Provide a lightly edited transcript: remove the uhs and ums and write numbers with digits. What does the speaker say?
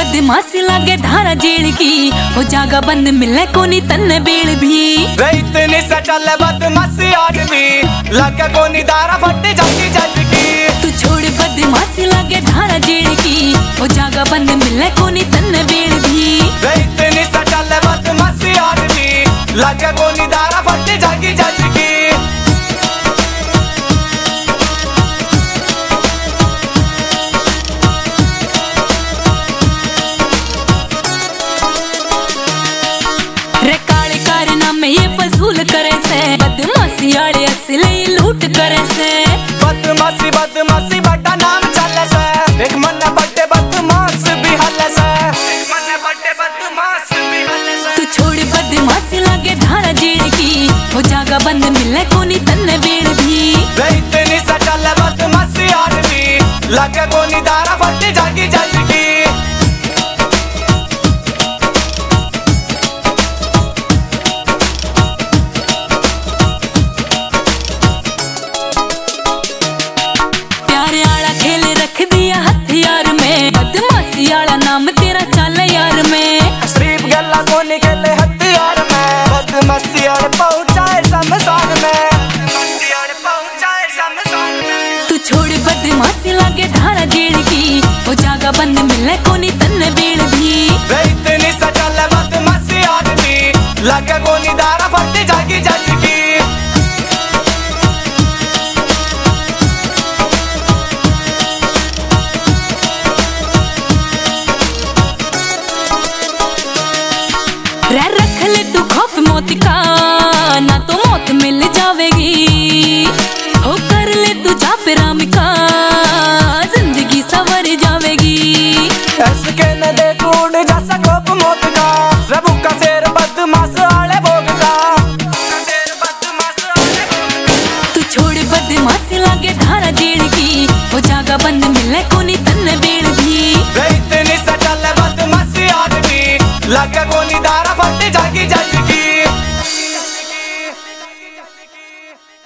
बदमाशी लागे धारा जेल की, हो जागा बंद मिले कोनी तन्ने बेल भी। इतनी सचल बदमाशी आदमी लगे कोनी धारा फटी जाती जज की। तू छोड़ बदमाशी लागे धारा जेल की, हो जागा बंद मिले कोनी तन्ने बेल भी। इतनी सचल बदमाशी आदमी लगे कोनी धारा फटी जाती जज की। फजूल करे से बदमाशी आड़े असले लूट करे से। बदमाशी बदमाशी बड़ा नाम चले से, एक मन बड़े बदमाश भी हले से, एक मन बड़े बदमाश भी हले से। तू छोड़ बदमाशी लागे धारा जेल की, हो जागा बंद मिले कोनी तन्ने बेल भी। इतनी सचल बदमाशी आदमी लगे कोनी धारा फटी जागी जज की। बदमाशी आला नाम तेरा चल यार में, शरीफ गल्ला को निकले हथियार में। बदमाशी आड़ पहुंचाए शमशान में, बदमाशी आड़ पहुंचाए शमशान में। तू छोड़ बदमाशी लागे धारा जेल की, हो जागा बंद मिले कोनी तन्ने बेल भी। इतनी सचल बदमाशी आदमी लगे कोनी धारा फटी जागी जज की। रख ले तू खौफ मौत का, ना तो मौत मिल जावेगी। हो कर ले तू जाप राम का,